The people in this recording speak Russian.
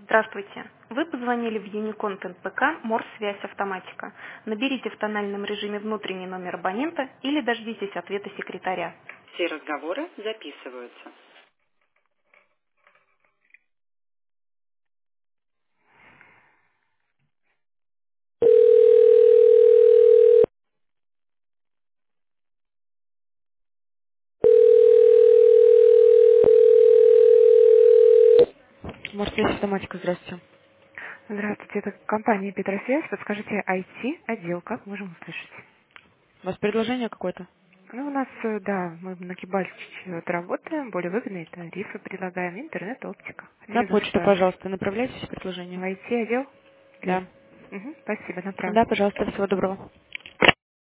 Здравствуйте. Вы позвонили в Unicon ПК Морс-связь автоматика. Наберите в тональном режиме внутренний номер абонента или дождитесь ответа секретаря. Все разговоры записываются. Морсвязь автоматика, здравствуйте. Здравствуйте, это компания Петросвязь. Подскажите, IT-отдел, как можем услышать? У вас предложение какое-то? Ну, у нас, да, мы на Кибальчич работаем, более выгодные тарифы предлагаем, интернет, оптика. На Хотели бы почту, ваше. пожалуйста, направляйте В предложение. IT-отдел? Да. Спасибо, направлю. Да, пожалуйста, всего доброго.